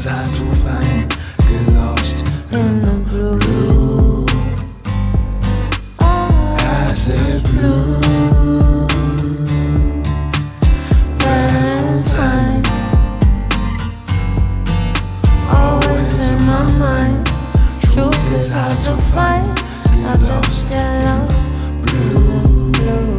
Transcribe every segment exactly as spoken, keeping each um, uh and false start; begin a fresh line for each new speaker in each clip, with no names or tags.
is hard to find. Get lost in the blue. I said blue. Valentine, always in my mind. Truth is hard to find. Get lost in the blue.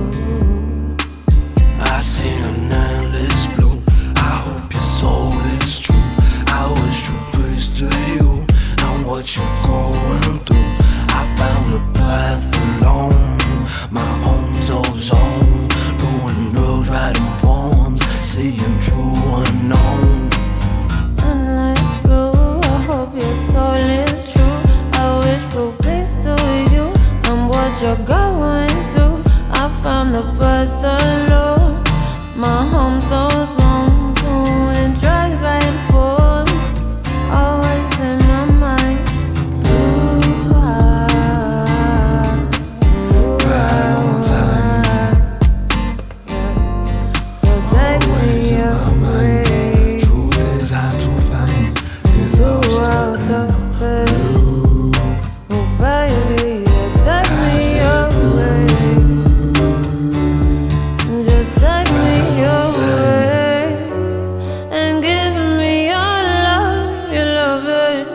I see an endless blue. I hope your soul is true. I wish to praise to you and what you're going through. I found a path alone, my home's ozone. Doing drugs, writing poems, seeing true unknown.
Endless blue, I hope your soul is true. I wish for peace to you and what you're going through. I found the path alone, my home's ozone. Doing drugs, writing poems, always in my mind. Ooh, ah, ooh,
Valentine,
yeah. So take
always
me
in my mind.
away
Truth is hard to find. Get
to
lost
outer
in the
space.
blue.
Oh baby, yeah, take
I
me
said
away. Just take me away and give me your love, your loving,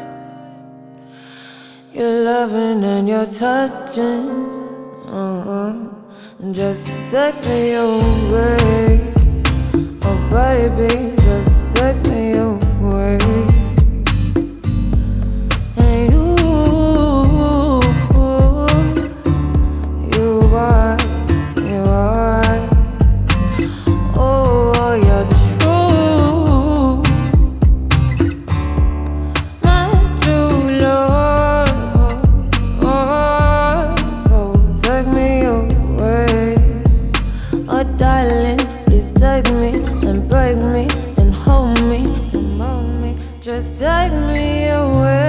your loving and your touching. Uh-huh. Just take me away, oh baby, just take me away. And you, you are, you are. Oh, you're true, my true love. So take me away, oh darling, please take me and break me and hold me and mold me. Just take me away.